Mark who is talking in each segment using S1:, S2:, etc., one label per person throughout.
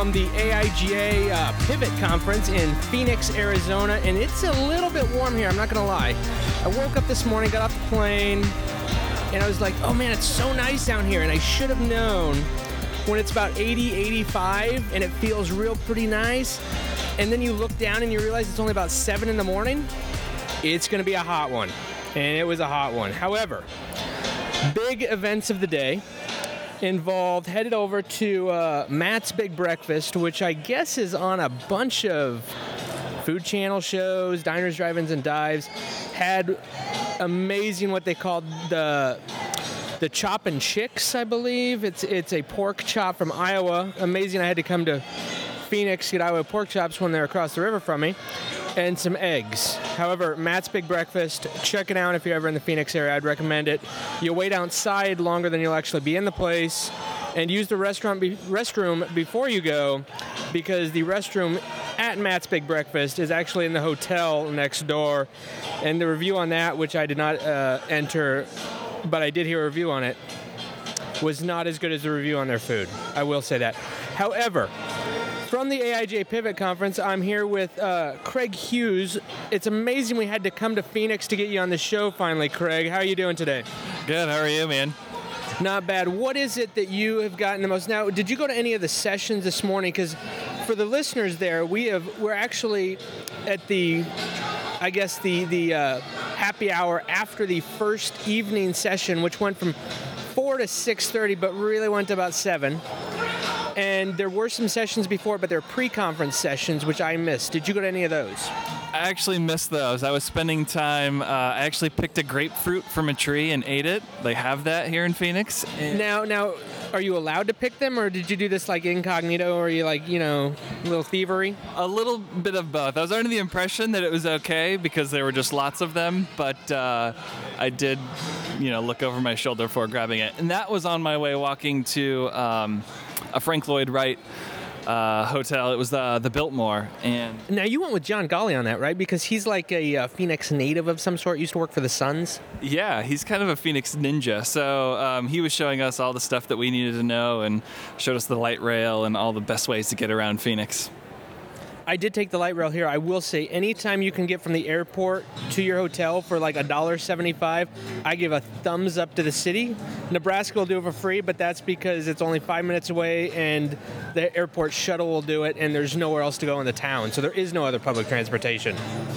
S1: from the AIGA Pivot Conference in Phoenix, Arizona, and it's a little bit warm here, I'm not going to lie. I woke up this morning, got off the plane, and I was like, oh man, it's so nice down here, and I should have known when it's about 80, 85, and it feels real pretty nice, and then you look down and you realize it's only about 7 in the morning, it's going to be a hot one, and it was a hot one. However, big events of the day involved headed over to Matt's Big Breakfast, which I guess is on a bunch of Food Channel shows, diners, drive-ins, and dives. Had amazing what they called the Choppin' Chicks, I believe. It's a pork chop from Iowa. Amazing. I had to come to Phoenix to get Iowa pork chops when they're across the river from me, and some eggs. However, Matt's Big Breakfast, check it out if you're ever in the Phoenix area. I'd recommend it. You'll wait outside longer than you'll actually be in the place, and use the restroom before you go, because the restroom at Matt's Big Breakfast is actually in the hotel next door, and the review on that, which I did not enter, but I did hear a review on it, was not as good as the review on their food. I will say that. However, from the AIGA Pivot Conference, I'm here with Craig Hughes. It's amazing we had to come to Phoenix to get you on the show finally, Craig. How are you doing today?
S2: Good. How are you, man?
S1: Not bad. What is it that you have gotten the most? Now, did you go to any of the sessions this morning? Because for the listeners there, we're actually at the happy hour after the first evening session, which went from 4 to 6:30, but really went to about 7. And there were some sessions before, but they're pre-conference sessions, which I missed. Did you go to any of those?
S2: I actually missed those. I was spending time, I actually picked a grapefruit from a tree and ate it. They have that here in Phoenix.
S1: Now, are you allowed to pick them, or did you do this like incognito, or are you like, a little thievery?
S2: A little bit of both. I was under the impression that it was okay because there were just lots of them, but I did, look over my shoulder before grabbing it. And that was on my way walking to a Frank Lloyd Wright hotel. It was the Biltmore. And
S1: now you went with John Golly on that, right? Because he's like a Phoenix native of some sort. Used to work for the Suns.
S2: Yeah, he's kind of a Phoenix ninja. So he was showing us all the stuff that we needed to know and showed us the light rail and all the best ways to get around Phoenix.
S1: I did take the light rail here. I will say, anytime you can get from the airport to your hotel for like $1.75, I give a thumbs up to the city. Nebraska will do it for free, but that's because it's only 5 minutes away, and the airport shuttle will do it, and there's nowhere else to go in the town. So there is no other public transportation.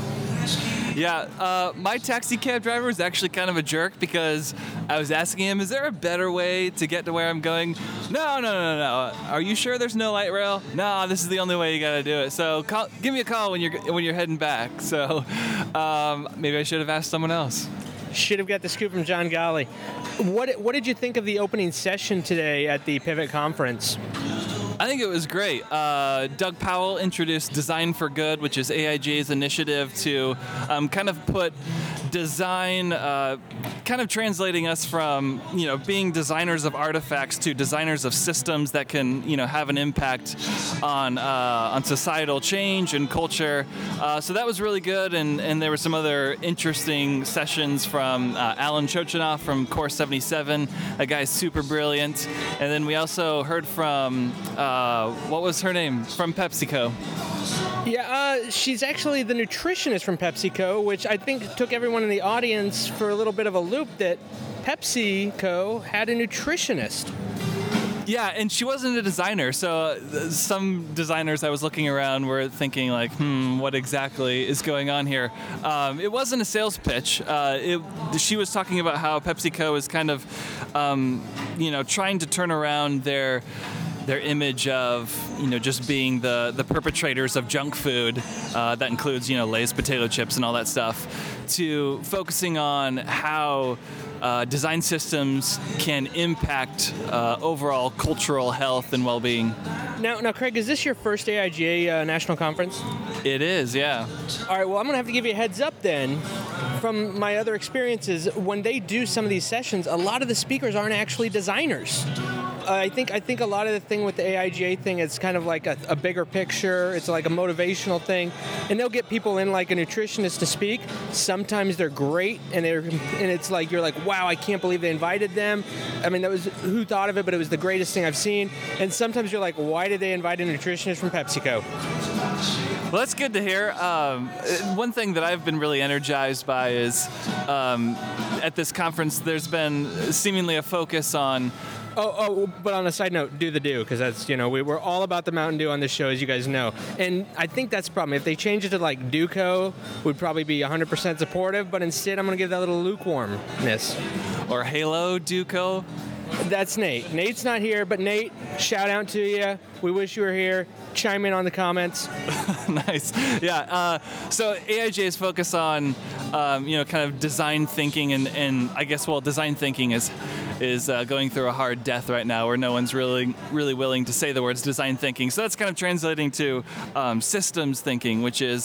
S2: Yeah, my taxi cab driver was actually kind of a jerk because I was asking him, is there a better way to get to where I'm going? No. Are you sure there's no light rail? No, this is the only way you got to do it. So give me a call when you're heading back. So maybe I should have asked someone else.
S1: Should have got the scoop from John Golly. What did you think of the opening session today at the Pivot Conference?
S2: I think it was great. Doug Powell introduced Design for Good, which is AIGA's initiative to kind of put design, kind of translating us from, being designers of artifacts to designers of systems that can, have an impact on societal change and culture. So that was really good, and there were some other interesting sessions from Alan Chochinoff from Core 77. That guy's super brilliant. And then we also heard from what was her name? From PepsiCo.
S1: Yeah, she's actually the nutritionist from PepsiCo, which I think took everyone in the audience for a little bit of a loop, that PepsiCo had a nutritionist.
S2: Yeah, and she wasn't a designer, so some designers I was looking around were thinking like, what exactly is going on here? It wasn't a sales pitch. She was talking about how PepsiCo is kind of, trying to turn around their image of, just being the perpetrators of junk food, that includes, Lay's potato chips and all that stuff, to focusing on how design systems can impact overall cultural health and well-being.
S1: Now, Craig, is this your first AIGA national conference?
S2: It is, yeah.
S1: All right, well, I'm going to have to give you a heads up then. From my other experiences, when they do some of these sessions, a lot of the speakers aren't actually designers. I think a lot of the thing with the AIGA thing, it's kind of like a bigger picture. It's like a motivational thing, and they'll get people in like a nutritionist to speak. Sometimes they're great, and it's like you're like, wow, I can't believe they invited them. I mean, that was who thought of it, but it was the greatest thing I've seen. And sometimes you're like, why did they invite a nutritionist from PepsiCo?
S2: Well, that's good to hear. One thing that I've been really energized by is at this conference, there's been seemingly a focus on.
S1: But on a side note, do, because that's, we're all about the Mountain Dew on this show, as you guys know. And I think that's the problem. If they change it to like Duco, would probably be 100% supportive, but instead I'm going to give that little lukewarmness.
S2: Or Halo Duco.
S1: That's Nate. Nate's not here, but Nate, shout out to you. We wish you were here. Chime in on the comments.
S2: Nice. Yeah. So AIGA's focus on, kind of design thinking, and I guess, design thinking is going through a hard death right now, where no one's really willing to say the words design thinking. So that's kind of translating to systems thinking, which is,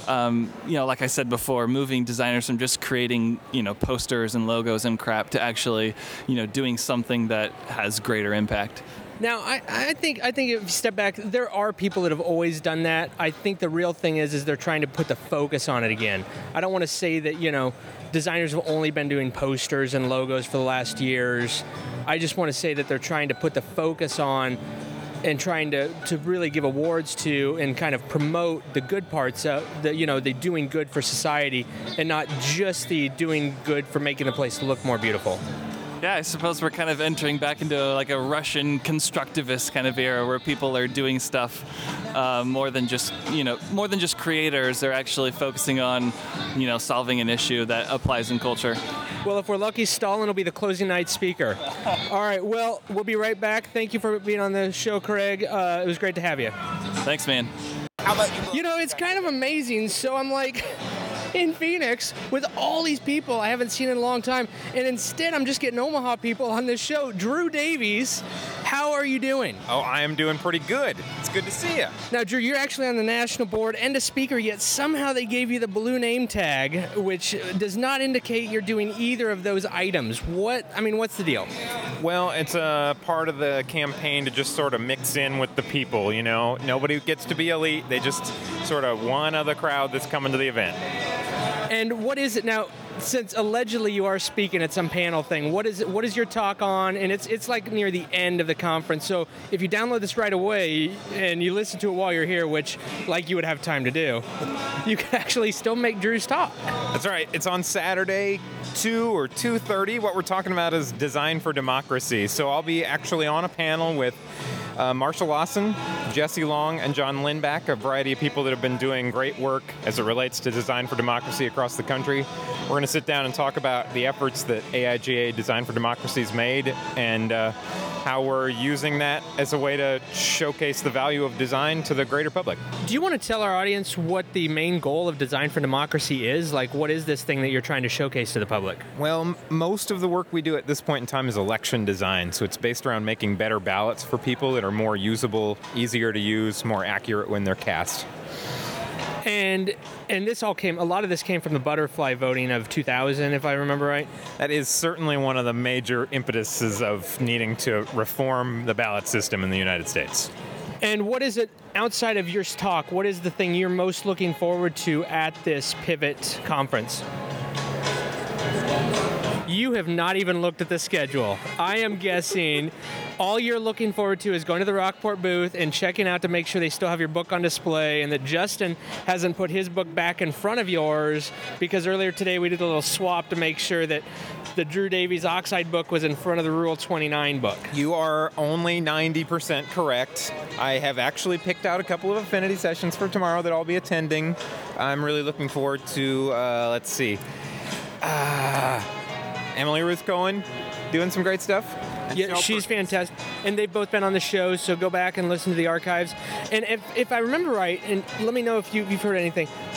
S2: like I said before, moving designers from just creating, posters and logos and crap to actually, doing something that has greater impact.
S1: Now, I think if you step back, there are people that have always done that. I think the real thing is they're trying to put the focus on it again. I don't want to say that, designers have only been doing posters and logos for the last years. I just want to say that they're trying to put the focus on and trying to really give awards to and kind of promote the good parts of the doing good for society, and not just the doing good for making the place look more beautiful.
S2: Yeah, I suppose we're kind of entering back into like a Russian constructivist kind of era, where people are doing stuff more than just creators. They're actually focusing on, solving an issue that applies in culture.
S1: Well, if we're lucky, Stalin will be the closing night speaker. All right, well, we'll be right back. Thank you for being on the show, Craig. It was great to have you.
S2: Thanks, man.
S1: How about you? It's kind of amazing. So I'm like in Phoenix with all these people I haven't seen in a long time, and instead I'm just getting Omaha people on this show. Drew Davies, how are you doing?
S3: Oh, I am doing pretty good. It's good to see you.
S1: Now, Drew, you're actually on the national board and a speaker, yet somehow they gave you the blue name tag, which does not indicate you're doing either of those items. What's the deal?
S3: Well, it's a part of the campaign to just sort of mix in with the people, Nobody gets to be elite. They just sort of one of the crowd that's coming to the event.
S1: And what is it now? Since allegedly you are speaking at some panel thing, what is your talk on? And it's like near the end of the conference. So if you download this right away and you listen to it while you're here, which like you would have time to do, you can actually still make Drew's talk.
S3: That's right. It's on Saturday, 2 or 2:30. What we're talking about is design for democracy. So I'll be actually on a panel with Marshall Lawson, Jesse Long, and John Lindback, a variety of people that have been doing great work as it relates to design for democracy across the country. We're going to sit down and talk about the efforts that AIGA Design for Democracy has made, and how we're using that as a way to showcase the value of design to the greater public.
S1: Do you want to tell our audience what the main goal of Design for Democracy is? Like, what is this thing that you're trying to showcase to the public?
S3: Well, most of the work we do at this point in time is election design, so it's based around making better ballots for people that are more usable, easier to use, more accurate when they're cast.
S1: And a lot of this came from the butterfly voting of 2000, if I remember right.
S3: That is certainly one of the major impetuses of needing to reform the ballot system in the United States.
S1: And what is it, outside of your talk, what is the thing you're most looking forward to at this Pivot conference? You have not even looked at the schedule. I am guessing all you're looking forward to is going to the Rockport booth and checking out to make sure they still have your book on display, and that Justin hasn't put his book back in front of yours, because earlier today we did a little swap to make sure that the Drew Davies Oxide book was in front of the Rule 29 book.
S3: You are only 90% correct. I have actually picked out a couple of affinity sessions for tomorrow that I'll be attending. I'm really looking forward to, Emily Ruth Cohen doing some great stuff.
S1: Yeah, she's fantastic. And they've both been on the show, so go back and listen to the archives. And if I remember right, and let me know if you've heard anything,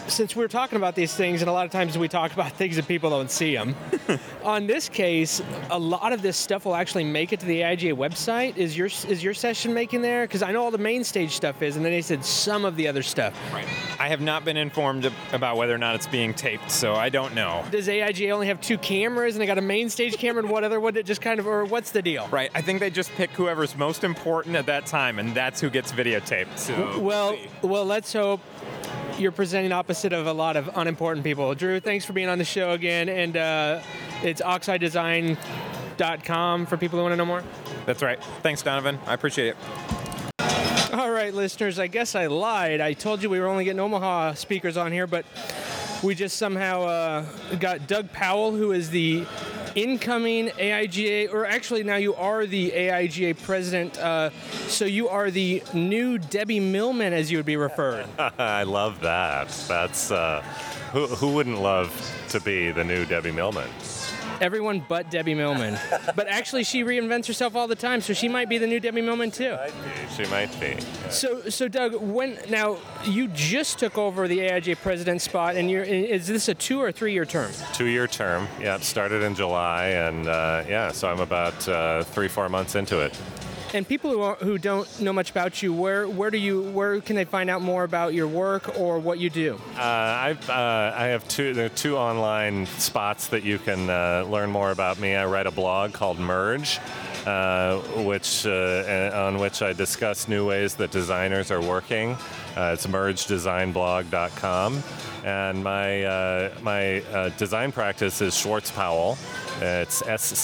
S1: since we're talking about these things, and a lot of times we talk about things and people don't see them, on this case, a lot of this stuff will actually make it to the AIGA website. Is your session making there? Because I know all the main stage stuff is, and then they said some of the other stuff.
S3: Right. I have not been informed about whether or not it's being taped, so I don't know.
S1: Does AIGA only have 2 cameras, and they got a main stage camera, and what other one? It just kind of, or what's the deal?
S3: Right. I think they just pick whoever's most important at that time, and that's who gets videotaped. So
S1: Well, let's hope you're presenting opposite of a lot of unimportant people. Drew, thanks for being on the show again, and it's oxidedesign.com for people who want to know more.
S3: That's right. Thanks, Donovan. I appreciate it.
S1: All right, listeners, I guess I lied. I told you we were only getting Omaha speakers on here, but we just somehow got Doug Powell, who is the incoming AIGA, or actually now you are the AIGA president, so you are the new Debbie Millman, as you would be referred.
S4: I love that. That's who wouldn't love to be the new Debbie Millman?
S1: Everyone but Debbie Millman. But actually, she reinvents herself all the time, so she might be the new Debbie Millman too.
S4: She might be. Yeah.
S1: So Doug, now you just took over the AIGA president spot, and is this a 2 or 3 year term?
S4: 2-year term. Yeah, it started in July, and so I'm about 3-4 months into it.
S1: And people who don't know much about you, where can they find out more about your work or what you do?
S4: I have two online spots that you can learn more about me. I write a blog called Merge, on which I discuss new ways that designers are working. It's mergedesignblog.com, and my design practice is Schwartz Powell. It's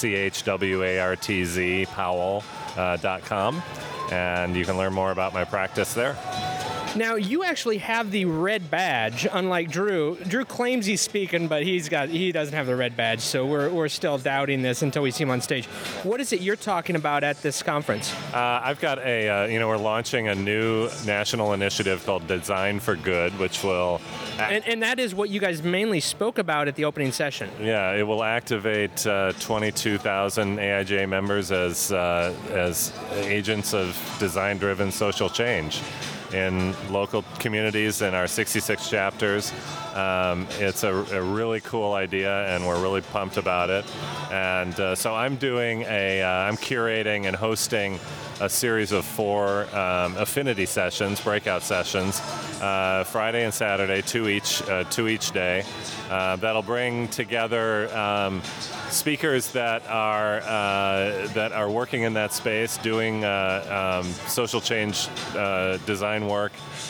S4: SCHWARTZ Powell.com, and you can learn more about my practice there.
S1: Now, you actually have the red badge, unlike Drew. Drew claims he's speaking, but he doesn't have the red badge, so we're still doubting this until we see him on stage. What is it you're talking about at this conference?
S4: I've got we're launching a new national initiative called Design for Good, which will...
S1: And that is what you guys mainly spoke about at the opening session.
S4: Yeah, it will activate 22,000 AIGA members as agents of design-driven social change in local communities in our 66 chapters. It's a really cool idea, and we're really pumped about it. And so I'm curating and hosting a series of 4 affinity sessions, breakout sessions, Friday and Saturday, 2 each day. That'll bring together speakers that are working in that space, doing social change design work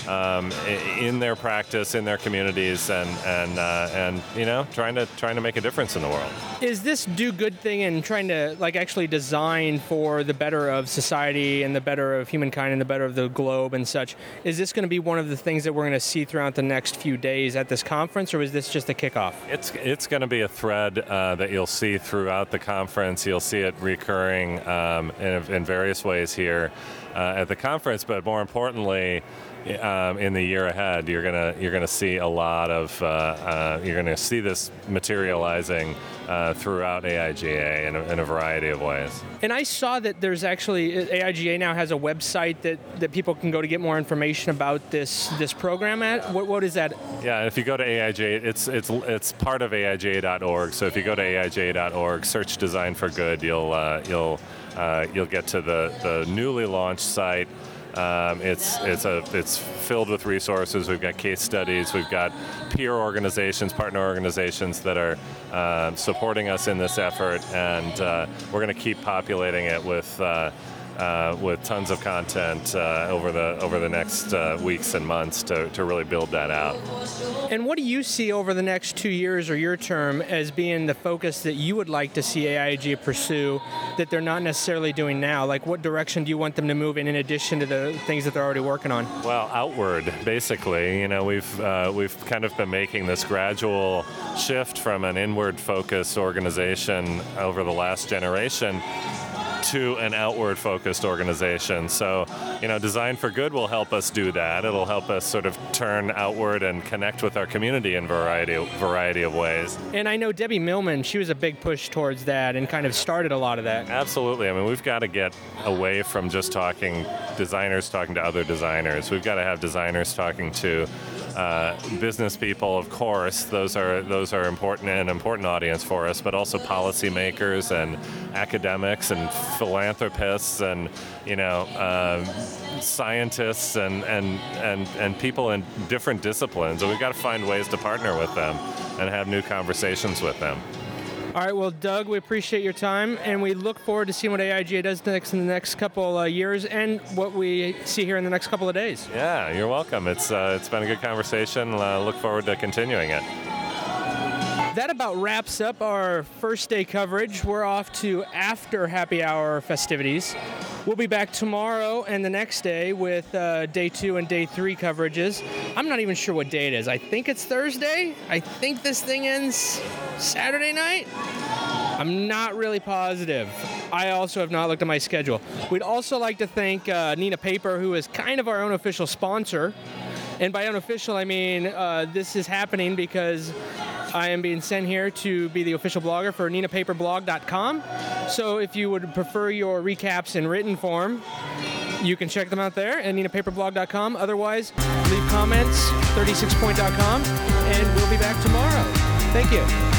S4: in their practice, in their communities, and trying to make a difference in the world.
S1: Is this do good thing and trying to actually design for the better of society and the better of humankind and the better of the globe and such? Is this going to be one of the things that we're going to see throughout the next few days at this conference, or is this just a kickoff?
S4: It's going to be a thread that you'll see throughout the conference. You'll see it recurring in various ways here at the conference, but more importantly, in the year ahead, you're gonna see a lot of you're gonna see this materializing throughout AIGA in a variety of ways.
S1: And I saw that there's actually AIGA now has a website that people can go to get more information about this program at. What is that?
S4: Yeah, if you go to AIGA, it's part of AIGA.org. So if you go to AIGA.org, search Design for Good, you'll get to the newly launched site. It's filled with resources. We've got case studies. We've got peer organizations, partner organizations that are supporting us in this effort, and we're going to keep populating it with tons of content over the next weeks and months to really build that out.
S1: And what do you see over the next 2 years or your term as being the focus that you would like to see AIGA pursue that they're not necessarily doing now? Like, what direction do you want them to move in addition to the things that they're already working on?
S4: Well, outward, basically. We've kind of been making this gradual shift from an inward-focused organization over the last generation to an outward-focused organization. So, Design for Good will help us do that. It'll help us sort of turn outward and connect with our community in variety of ways.
S1: And I know Debbie Millman, she was a big push towards that and kind of started a lot of that.
S4: Absolutely. I mean, we've got to get away from just designers talking to other designers. We've got to have designers talking to business people, of course. Those are important, an important audience for us, but also policymakers and academics and philanthropists and scientists and people in different disciplines. And we've got to find ways to partner with them and have new conversations with them.
S1: All right, well, Doug, we appreciate your time, and we look forward to seeing what AIGA does next in the next couple years and what we see here in the next couple of days.
S4: Yeah, you're welcome. It's been a good conversation. Look forward to continuing it.
S1: That about wraps up our first day coverage. We're off to after happy hour festivities. We'll be back tomorrow and the next day with day 2 and day 3 coverages. I'm not even sure what day it is. I think it's Thursday. I think this thing ends Saturday night. I'm not really positive. I also have not looked at my schedule. We'd also like to thank Nina Paper, who is kind of our unofficial sponsor. And by unofficial, I mean this is happening because I am being sent here to be the official blogger for ninapaperblog.com. So if you would prefer your recaps in written form, you can check them out there at ninapaperblog.com. Otherwise, leave comments, 36point.com, and we'll be back tomorrow. Thank you.